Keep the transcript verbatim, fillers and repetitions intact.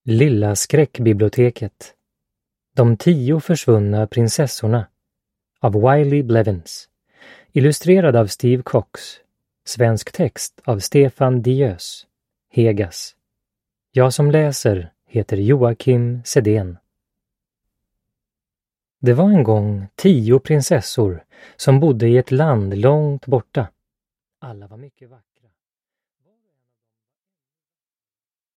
Lilla skräckbiblioteket. De tio försvunna prinsessorna av Wiley Blevins. Illustrerad av Steve Cox. Svensk text av Stefan Diös. Hegas. Jag som läser heter Joakim Sedén. Det var en gång tio prinsessor som bodde i ett land långt borta. Alla var mycket vackra.